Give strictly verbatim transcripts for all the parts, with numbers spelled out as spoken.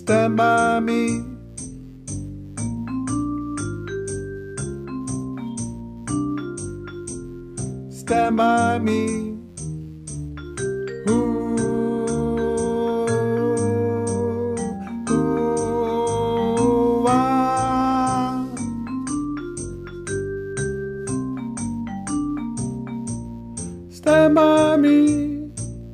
stand by me. Stand by me. Ooh, ooh, ah. Stand by me.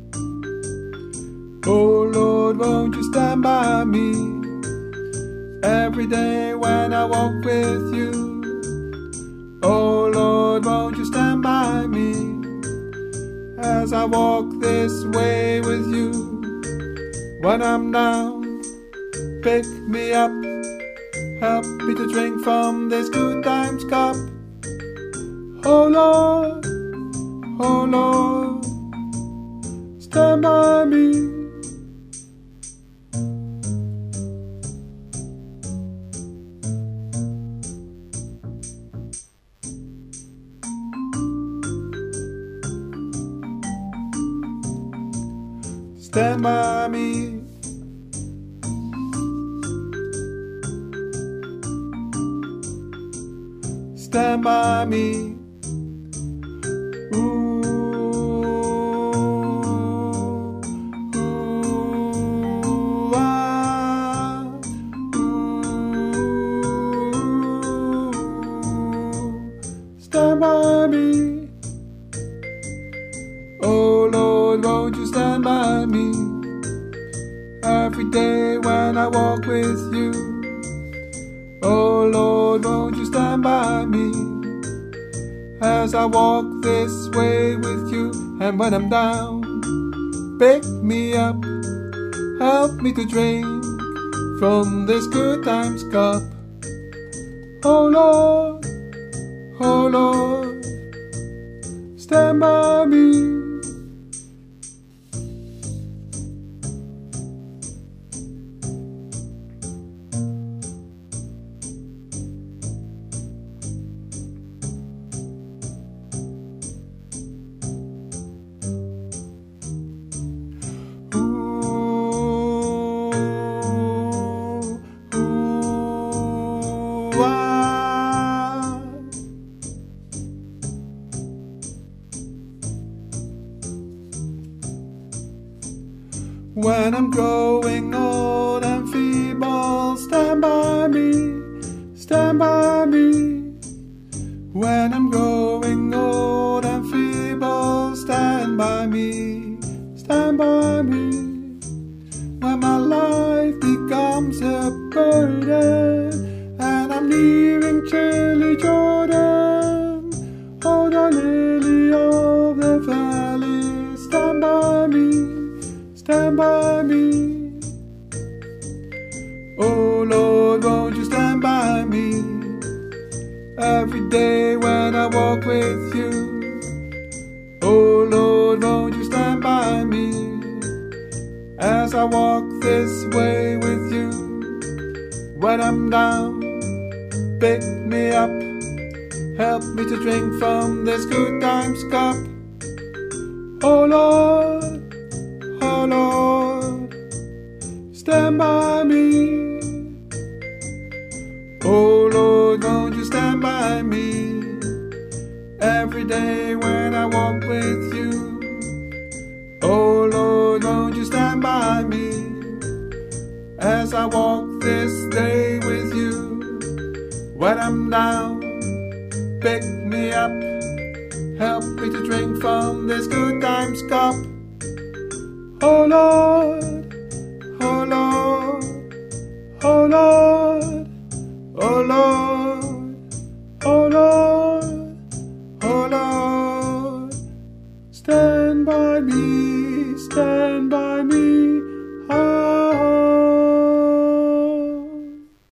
Oh Lord, won't you stand by me every day when I walk with you? Oh Lord, won't you stand by me as I walk this way with you? When I'm down, pick me up, help me to drink from this good times cup. Oh Lord, oh Lord, stand by me. Stand by me. Stand by me. Ooh, ooh, ah, ooh. Stand by me. Oh Lord, won't you stand by me every day when I walk with you? Oh Lord, won't you stand by me as I walk this way with you? And when I'm down, pick me up, help me to drink from this good times cup. Oh Lord, oh Lord, stand by me. When I'm growing old and feeble, stand by me, stand by me. When I'm growing old and feeble, stand by me, stand by me. When my life becomes a burden and I'm nearing chilly Jordan, oh the lily of the valley, stand by me, stand by me. Oh Lord, won't you stand by me every day when I walk with you? Oh Lord, won't you stand by me as I walk this way with you? When I'm down, pick me up, help me to drink from this good times cup. Oh Lord, oh Lord, stand by me. Oh Lord, won't you stand by me every day when I walk with you? Oh Lord, won't you stand by me as I walk this day with you? When I'm down, pick me up, help me to drink from this good times cup. Oh Lord, oh Lord, oh Lord, oh Lord, oh Lord, oh Lord, stand by me, stand by me.